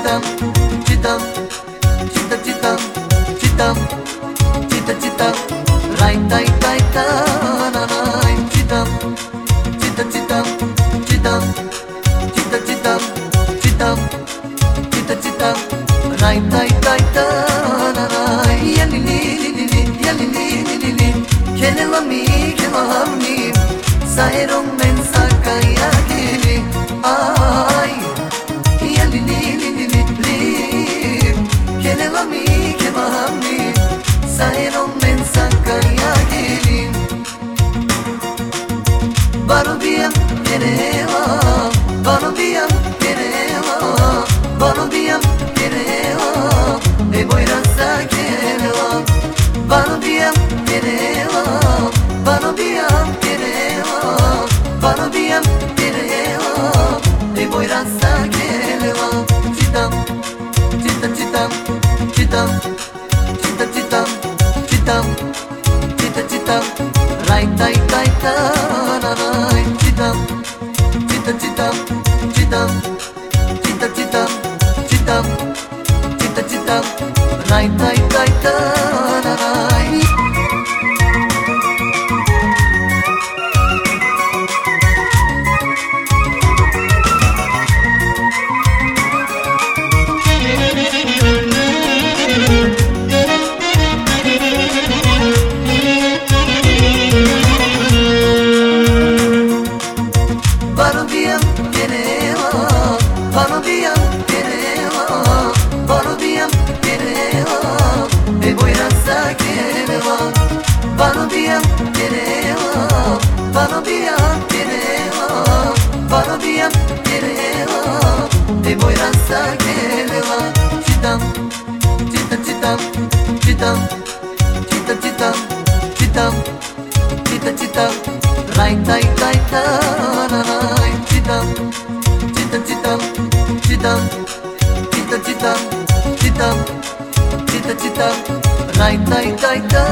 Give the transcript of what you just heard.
Citam, citam, cita, citam, citam, cita, citam, rai, tai, tai, ta, na, na. Citam, cita, citam, citam, cita, citam, citam, cita, citam, rai, tai, tai, ta, na, na. Yali, li, li, li, li, yali, li, li, li, li. Kelelami, kelami, sairong mensa kaya kili. Ay, yali, li, li, li, li, li. Kelelami, kelami, sairong mensa kaya kili. Barubiyam kerewa, barubiyam kerewa, barubiyam kerewa, e boirasa kerewa. Barubiyam kerewa, barubiyam kerewa, barubiyam kerewa, e boirasa kerewa. Citam, cita, citam, citam, cita, citam, citam, cita, citam, rai, tai, tai, ta, na, na. Citam, cita, citam, citam, cita, citam, citam, cita, citam, rai, tai, tai, ta, na, na. Barubiyam kerewa, barubiyam kerewa, barubiyam kerewa, e boirasa kerewa. Barubiyam kerewa, barubiyam kerewa, barubiyam kerewa, e boirasa kerewa. Citam, cita, citam, citam, cita, citam, citam, cita, citam, rai, tai, tai, ta, na, na. Citam, cita, citam, citam, cita, citam, citam, cita, citam, rai, tai, tai, ta,